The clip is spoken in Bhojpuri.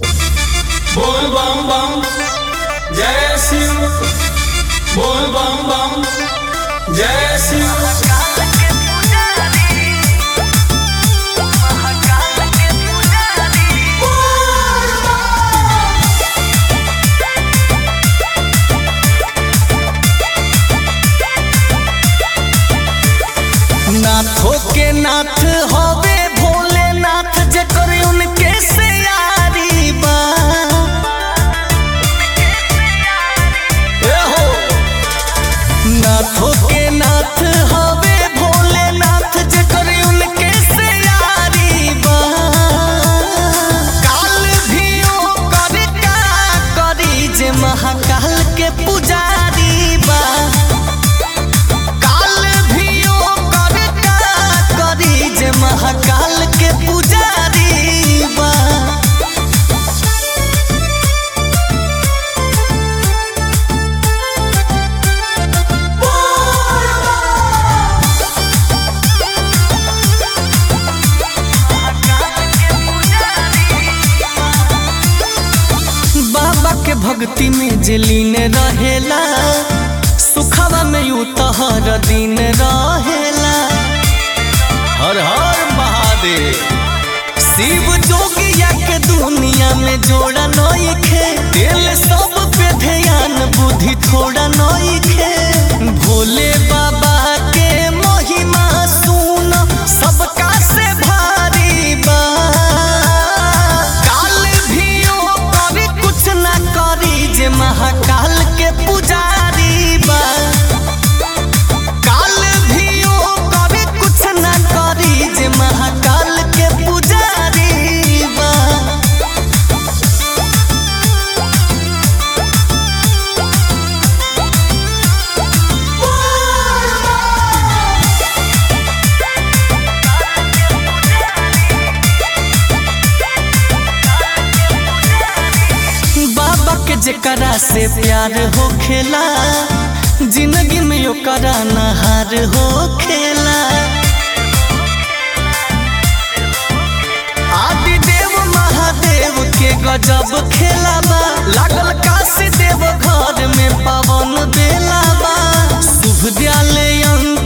बोल बम बम जय शिव। बोल बम बम जय शिव। नाथों के नाथ होवे भोलेनाथ जेकर उनके से यारी बा। नाथों के नाथ होवे भोलेनाथ जेकर उनके से यारी बा। काल भी ओकर का करी जे महाकाल के पुजारी बा। महाकाल के पुजारी बा। बाबा के भक्ति में जे लीन रहेला सुखवा में यूं तो हर दिन रहेला। हर हर महादेव। शिव जोगिया के दुनिया में जोड़ा नइखे दिल सब पे ध्यान बुद्धि थोड़ा नइखे। भोले बाबा के महिमा सुन सबका से भारी बा। काल भी ओकर कुछ ना करी जे महाकाल के पुजारी बा। महाकाल के पुजारी बा। बाबा के जेकरा से प्यार हो खेला जिंदगी में ओकरा नहार हो खेला। महादेव के गजब खेला बा लागल काशी देव घर में पावन बेला बा। शुभ दयालय